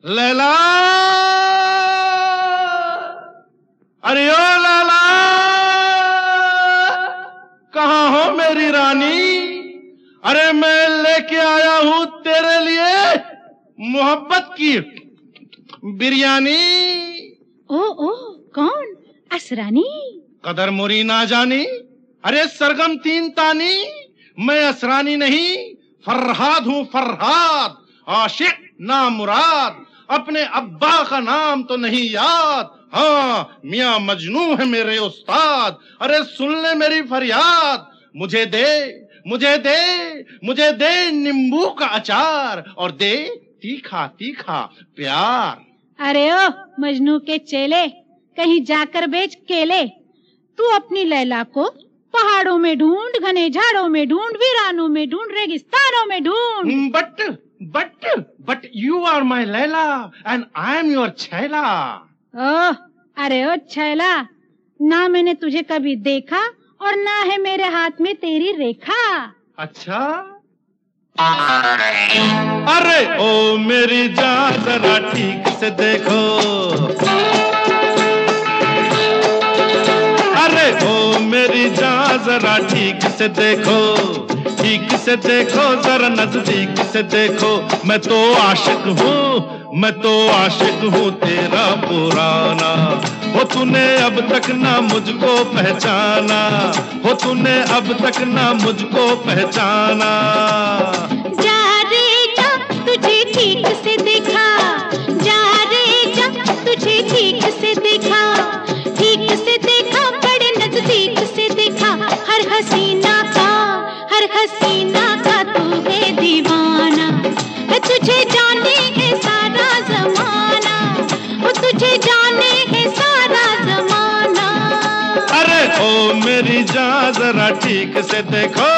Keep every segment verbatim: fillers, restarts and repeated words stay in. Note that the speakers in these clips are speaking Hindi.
लैला, अरे ओ लैला, कहाँ हो मेरी रानी? अरे मैं लेके आया हूँ तेरे लिए मोहब्बत की बिरयानी। ओ ओ कौन? असरानी? कदर मुरी ना जानी, अरे सरगम तीन तानी, मैं असरानी नहीं फरहाद हूँ फरहाद, आशिक ना मुराद, अपने अब्बा का नाम तो नहीं याद, हाँ मियाँ मजनू है मेरे उस्ताद। अरे सुन ले मेरी फरियाद, मुझे दे मुझे दे मुझे दे नींबू का अचार और दे तीखा तीखा प्यार। अरे ओ मजनू के चेले, कहीं जाकर बेच केले। तू अपनी लैला को पहाड़ों में ढूंढ, घने झाड़ों में ढूंढ, वीरानों में ढूंढ, रेगिस्तानों में ढूंढ। But but but you are my Laila and I am your छैला। ओह अरे ओ छैला, ना मैंने तुझे कभी देखा और ना है मेरे हाथ में तेरी रेखा। अच्छा? अरे ओ मेरी जान जरा ठीक से देखो, अरे ओ मेरी जान जरा ठीक से देखो, ठीक से देखो जरा नजदीक से देखो, मैं तो आशिक हूँ मैं तो आशिक हूँ तेरा पुराना। हो तूने अब तक ना मुझको पहचाना, हो तूने अब तक ना मुझको पहचाना। जा रे जा तुझे ठीक से देखा, जा रे जा तुझे ठीक से देखा, ठीक से देखा बड़े नजदीक से देखा, हर हसीना का हर हसीना का तू है दीवाना, तुझे जाने है सारा जमाना, वो तुझे जाने है सारा जमाना। अरे ओ मेरी जान जरा ठीक से देखो,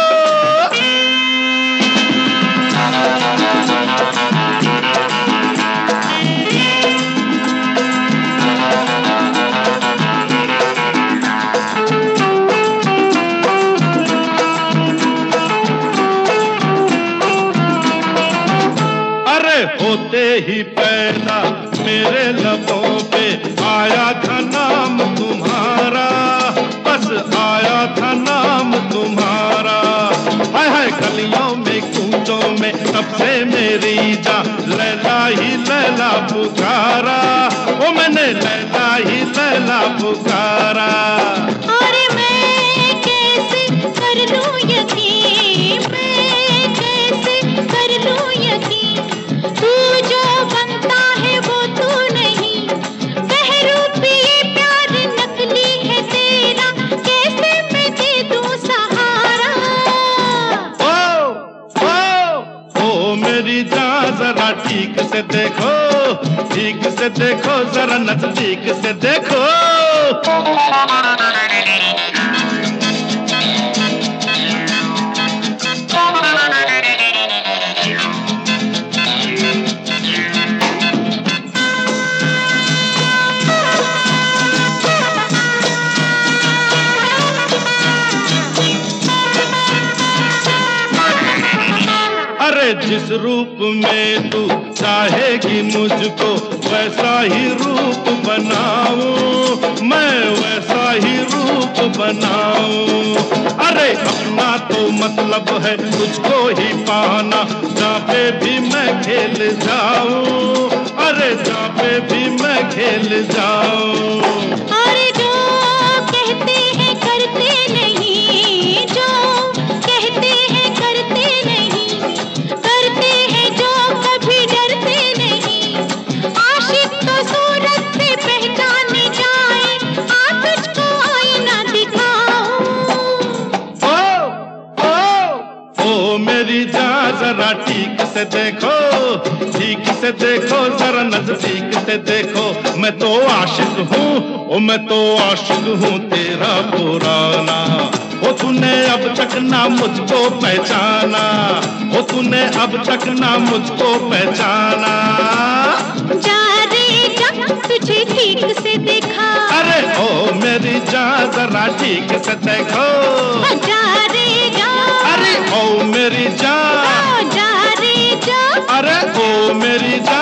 होते ही पैदा मेरे लबों पे आया था नाम तुम्हारा, बस आया था नाम तुम्हारा। हाय हाय गलियों में कूचों में तब से मेरी जान लैला ही लैला पुकारा, ओ मैंने लैला ही लैला पुकारा। अरे मैं कैसे कर लूं यकीन, मैं कैसे कर लूं यकीन, तू जो बनता है वो तू नहीं, बहरूपी ये प्यार नकली है तेरा, कैसे मैं दे दूं सहारा। ओ ओ ओ मेरी जान जरा ठीक से देखो, ठीक से देखो जरा नजदीक से देखो। जिस रूप में तू चाहेगी मुझको वैसा ही रूप बनाऊं, मैं वैसा ही रूप बनाऊं। अरे अपना तो मतलब है तुझको ही पाना, जहाँ पे भी मैं खेल जाऊं, अरे जहाँ पे भी मैं खेल जाऊं। अरे जो कहते हैं करते नहीं, जो कहते हैं करते नहीं, करते हैं जो कभी डरते नहीं, आशिक तो सूरत से पहचाने जाए, आ तुझको आईना दिखाऊं। ओ ओ ओ मेरी जान जरा ठीक से देखो, ठीक से देखो जरा नजदीक से देखो, मैं तो आशिक हूँ ओ मैं तो आशिक हूँ तेरा पुराना। हो तूने अब तक ना मुझको पहचाना, हो तूने अब तक ना मुझको पहचाना। जा रे जा तुझे ठीक से देखा, अरे ओ मेरी जान जरा ठीक से देखो, जा रे जा, अरे ओ मेरी जान, जा रे जा, अरे ओ मेरी जान।